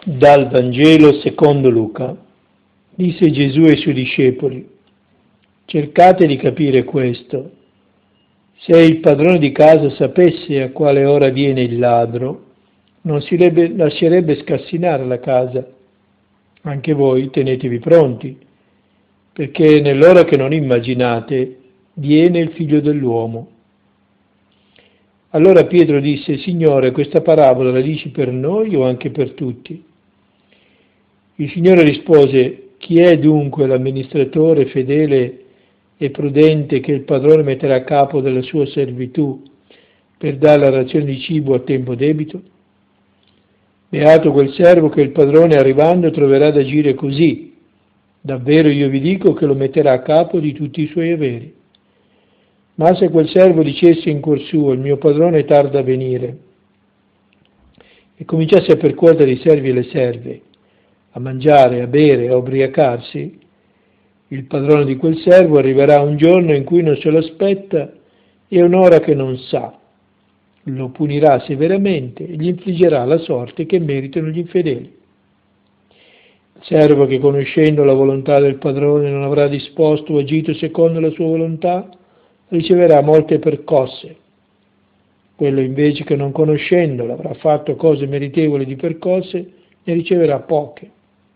Dal Vangelo secondo Luca. Disse Gesù ai suoi discepoli: cercate di capire questo. Se il padrone di casa sapesse a quale ora viene il ladro, non si lascerebbe scassinare la casa. Anche voi tenetevi pronti, perché nell'ora che non immaginate viene il Figlio dell'uomo. Allora Pietro disse: Signore, questa parabola la dici per noi o anche per tutti? Il Signore rispose: chi è dunque l'amministratore fedele e prudente che il padrone metterà a capo della sua servitù per dare la razione di cibo a tempo debito? Beato quel servo che il padrone arrivando troverà ad agire così. Davvero io vi dico che lo metterà a capo di tutti i suoi averi. Ma se quel servo dicesse in cuor suo: il mio padrone tarda a venire, e cominciasse a percuotere i servi e le serve, a mangiare, a bere, a ubriacarsi, il padrone di quel servo arriverà un giorno in cui non se lo aspetta e un'ora che non sa. Lo punirà severamente e gli infliggerà la sorte che meritano gli infedeli. Il servo che, conoscendo la volontà del padrone, non avrà disposto o agito secondo la sua volontà, riceverà molte percosse. Quello invece che, non conoscendola, avrà fatto cose meritevoli di percosse, ne riceverà poche.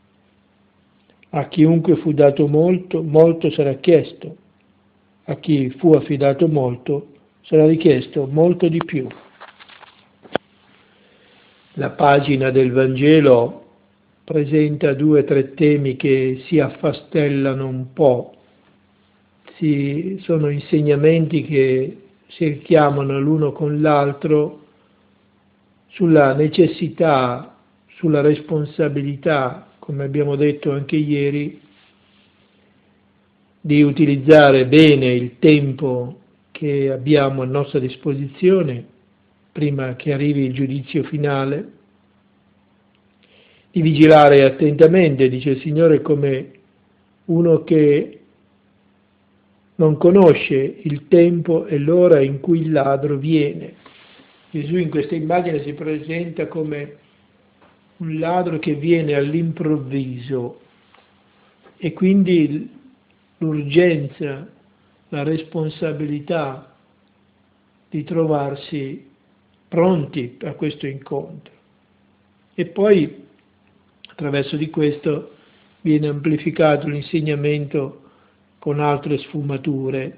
A chiunque fu dato molto, molto sarà chiesto. A chi fu affidato molto, sarà richiesto molto di più. La pagina del Vangelo presenta 2 o 3 temi che si affastellano un po'. Sono insegnamenti che si richiamano l'uno con l'altro sulla necessità, sulla responsabilità, come abbiamo detto anche ieri, di utilizzare bene il tempo che abbiamo a nostra disposizione prima che arrivi il giudizio finale, di vigilare attentamente, dice il Signore, come uno che non conosce il tempo e l'ora in cui il ladro viene. Gesù in questa immagine si presenta come un ladro che viene all'improvviso e quindi l'urgenza, la responsabilità di trovarsi pronti a questo incontro. E poi, attraverso di questo, viene amplificato l'insegnamento con altre sfumature.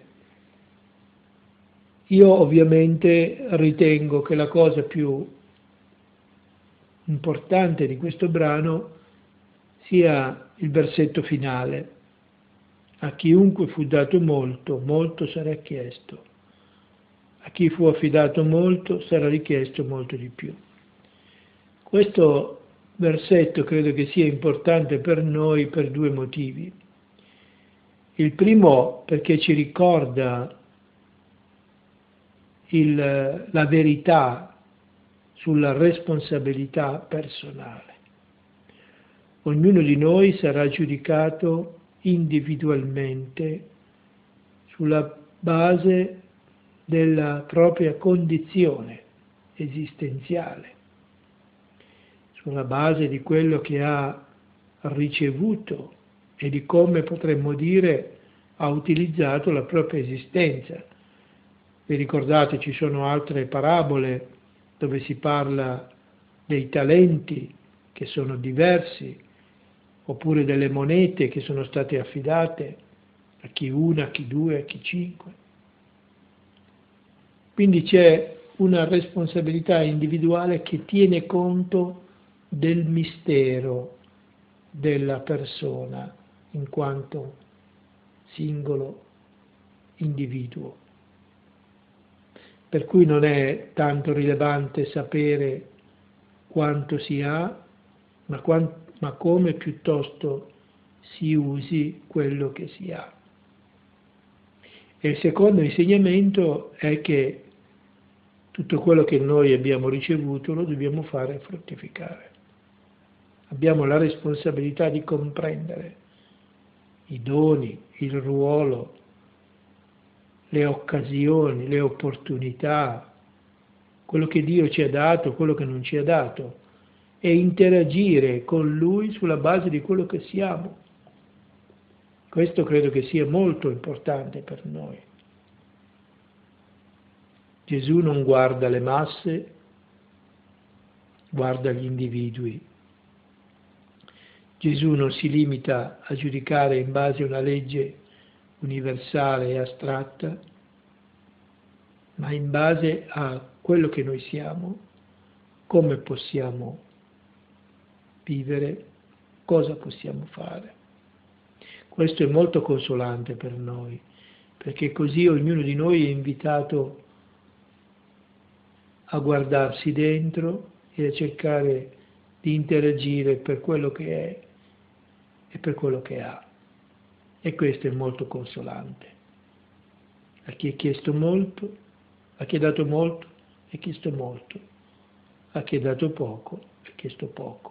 Io ovviamente ritengo che la cosa più importante di questo brano sia il versetto finale. A chiunque fu dato molto, molto sarà chiesto. A chi fu affidato molto, sarà richiesto molto di più. Questo versetto credo che sia importante per noi per 2 motivi. Il primo perché ci ricorda la verità sulla responsabilità personale. Ognuno di noi sarà giudicato individualmente sulla base della propria condizione esistenziale, sulla base di quello che ha ricevuto e di come, potremmo dire, ha utilizzato la propria esistenza. Vi ricordate, ci sono altre parabole dove si parla dei talenti che sono diversi, oppure delle monete che sono state affidate a chi 1, a chi 2, a chi 5. Quindi c'è una responsabilità individuale che tiene conto del mistero della persona in quanto singolo individuo. Per cui non è tanto rilevante sapere quanto si ha, ma come piuttosto si usi quello che si ha. E il secondo insegnamento è che tutto quello che noi abbiamo ricevuto lo dobbiamo fare fruttificare. Abbiamo la responsabilità di comprendere i doni, il ruolo, le occasioni, le opportunità, quello che Dio ci ha dato, quello che non ci ha dato, e interagire con Lui sulla base di quello che siamo. Questo credo che sia molto importante per noi. Gesù non guarda le masse, guarda gli individui. Gesù non si limita a giudicare in base a una legge universale e astratta, ma in base a quello che noi siamo, come possiamo vivere, cosa possiamo fare. Questo è molto consolante per noi, perché così ognuno di noi è invitato a guardarsi dentro e a cercare di interagire per quello che è e per quello che ha. E questo è molto consolante. A chi è chiesto molto, a chi è dato molto, è chiesto molto. A chi è dato poco, è chiesto poco.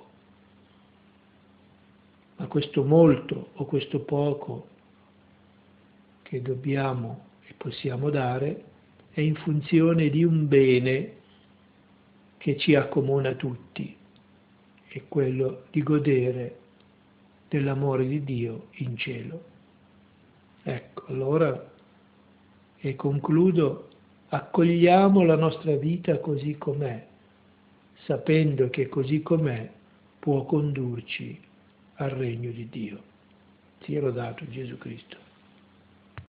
Ma questo molto o questo poco che dobbiamo e possiamo dare è in funzione di un bene che ci accomuna tutti, è quello di godere dell'amore di Dio in cielo. Ecco, allora, e concludo, accogliamo la nostra vita così com'è, sapendo che così com'è può condurci al regno di Dio. Sia lodato Gesù Cristo.